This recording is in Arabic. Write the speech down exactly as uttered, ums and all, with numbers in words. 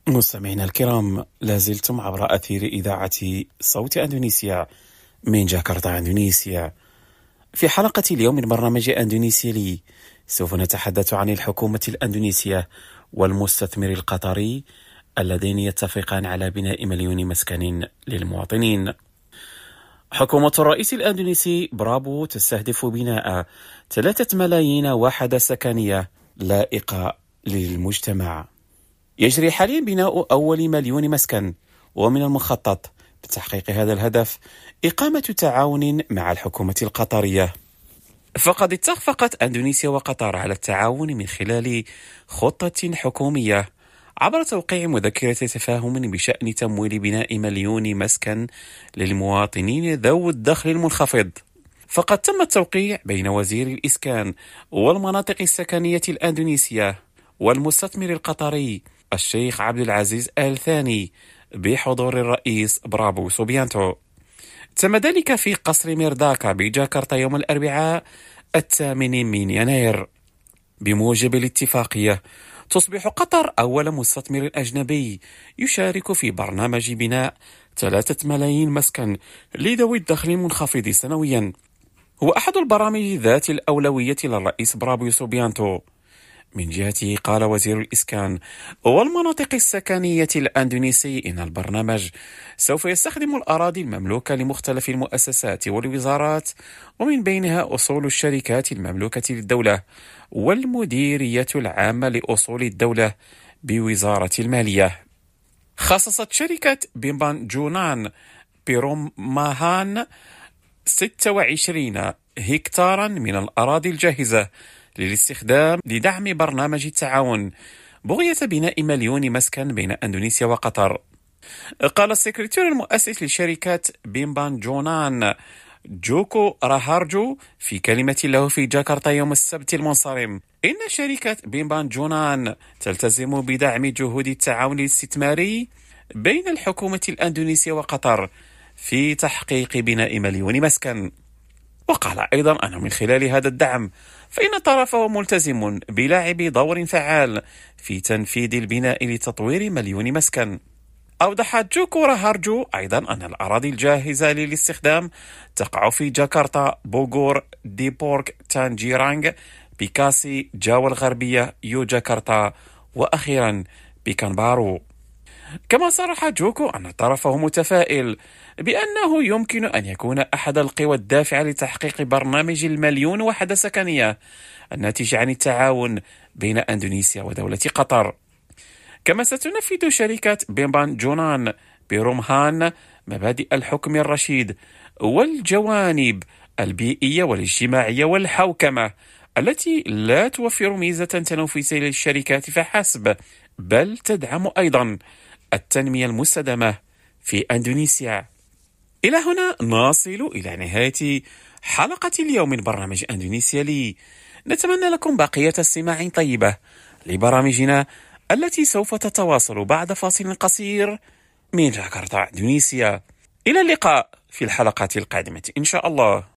مستمعينا الكرام، لازلتم عبر أثير إذاعة صوت أندونيسيا من جاكرتا أندونيسيا. في حلقة اليوم من برنامج أندونيسيا لي سوف نتحدث عن الحكومة الأندونيسية والمستثمر القطري اللذين يتفقان على بناء مليون مسكن للمواطنين. حكومة الرئيس الأندونيسي برابو تستهدف بناء ثلاثة ملايين وحدة سكنية لائقة للمجتمع. يجري حاليا بناء أول مليون مسكن، ومن المخطط لتحقيق هذا الهدف إقامة تعاون مع الحكومة القطرية. فقد اتفقت أندونيسيا وقطر على التعاون من خلال خطة حكومية عبر توقيع مذكرة تفاهم بشأن تمويل بناء مليون مسكن للمواطنين ذوي الدخل المنخفض. فقد تم التوقيع بين وزير الإسكان والمناطق السكنية الأندونيسية والمستثمر القطري الشيخ عبد العزيز آل ثاني بحضور الرئيس برابو سوبيانتو. تم ذلك في قصر ميرداكا بجاكرتا يوم الأربعاء الثامن من يناير. بموجب الاتفاقية تصبح قطر أول مستثمر أجنبي يشارك في برنامج بناء ثلاثة ملايين مسكن لذوي الدخل المنخفض سنويا. هو أحد البرامج ذات الأولوية للرئيس برابو سوبيانتو. من جهته قال وزير الإسكان والمناطق السكنية الأندونيسي إن البرنامج سوف يستخدم الأراضي المملوكة لمختلف المؤسسات والوزارات، ومن بينها أصول الشركات المملوكة للدولة والمديرية العامة لأصول الدولة بوزارة المالية. خصصت شركة بيمبان جونان بيروماهان ستة وعشرين هكتارا من الأراضي الجاهزة للاستخدام لدعم برنامج التعاون بغية بناء مليون مسكن بين أندونيسيا وقطر. قال السكرتير المؤسس لشركة بيمبان جونان جوكو راهارجو في كلمة له في جاكرتا يوم السبت المنصرم إن شركة بيمبان جونان تلتزم بدعم جهود التعاون الاستثماري بين الحكومة الأندونيسية وقطر في تحقيق بناء مليون مسكن. وقال أيضا أنه من خلال هذا الدعم فإن طرفه ملتزم بلعب دور فعال في تنفيذ البناء لتطوير مليون مسكن. أوضح جوكو راهارجو أيضا أن الأراضي الجاهزة للاستخدام تقع في جاكرتا، بوغور، ديبورك، تانجيرانغ، بيكاسي، جاوا الغربية، يو جاكرتا، وأخيرا بيكانبارو. كما صرح جوكو أن طرفه متفائل بأنه يمكن أن يكون أحد القوى الدافعة لتحقيق برنامج المليون وحدة سكنية الناتج عن التعاون بين أندونيسيا ودولة قطر. كما ستنفذ شركة بيمبان جونان بيرومهان مبادئ الحكم الرشيد والجوانب البيئية والاجتماعية والحوكمة التي لا توفر ميزة تنافسية للشركات فحسب، بل تدعم أيضا التنمية المستدامة في أندونيسيا. إلى هنا نصل إلى نهاية حلقة اليوم من برنامج أندونيسيا لي. نتمنى لكم بقية استماع طيبة لبرامجنا التي سوف تتواصل بعد فاصل قصير من جاكرتا أندونيسيا. إلى اللقاء في الحلقات القادمة إن شاء الله.